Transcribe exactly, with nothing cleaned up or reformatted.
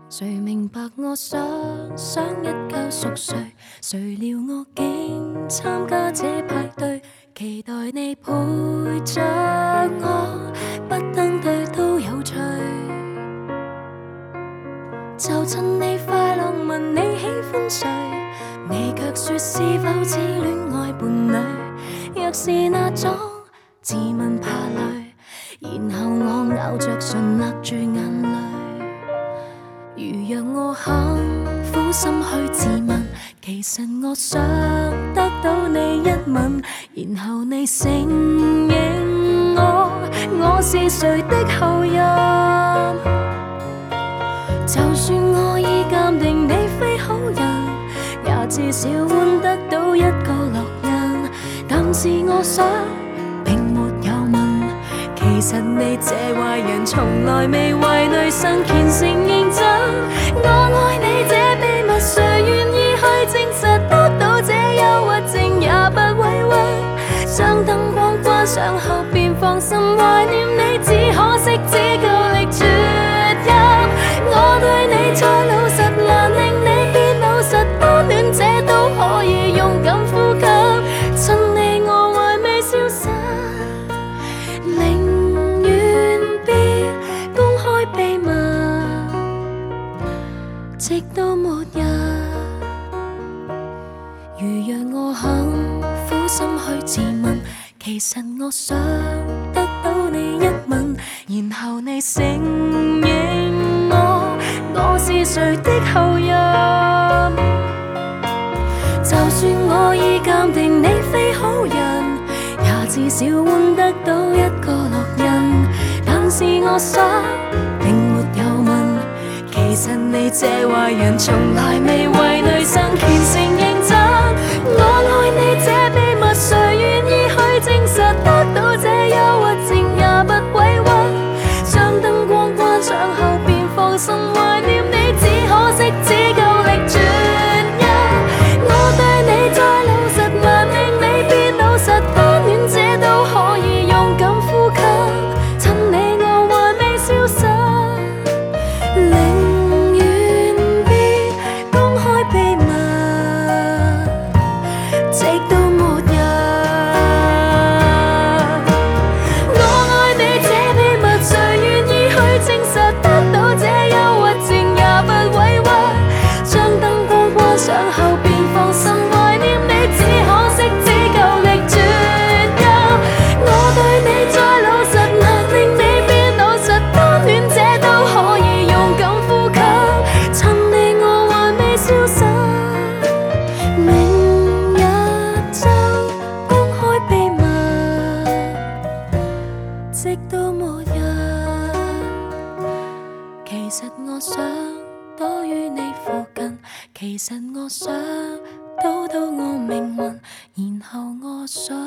誰明白我想想一覺熟睡，誰料我竟參加這派對，期待你陪着我，不登對都有趣。就趁你快樂問你喜歡誰，你卻說是否似戀愛伴侶。若是那種自問怕累，然後我咬着唇勒住眼淚。如若我肯苦心去自問，其實我想得到你一吻，然後你承認我，我是誰的後人。就算我已鑑定你非好人，也至少換得到一個烙印。但是我想並沒有問，其實你這壞人從來未為女生虔誠認真。我愛你這秘密，誰願意去證實？得到這憂鬱症也不委屈，將燈光關上後便放心懷念你，只可惜只夠力啜泣。我對你再老實，難令你變老實，單戀者都可以勇敢呼吸，趁你我還未消失，寧願別公開秘密，直到末日。如若我肯苦心去自問，其實我想得到你一吻，然後你承認我，我是誰的後人。就算我已鑑定你非好人，也至少換得到一個烙印。但是我想並沒有問，其實你這壞人從來未為女生虔誠認真。我愛你這秘密，誰願意去證實？得到這憂鬱症也不委屈，將燈光關上後便放心懷念你，只可惜只夠力啜泣。我對你再老實，難令你變老實，單戀者都可以勇敢呼吸，趁你我還未消失，寧願別公開秘密，直到末日。我愛你這秘密，誰願意去證實？得到這憂鬱症也不委屈，將燈光關上後便放心懷念你，只可惜只夠力啜泣。我對你再老實，難令你變老實，單戀者都可以勇敢呼吸，趁你我還未消失，明日就公開秘密，直到末日。其實我想躲於你附近，其實我想躲到我命運，然後我想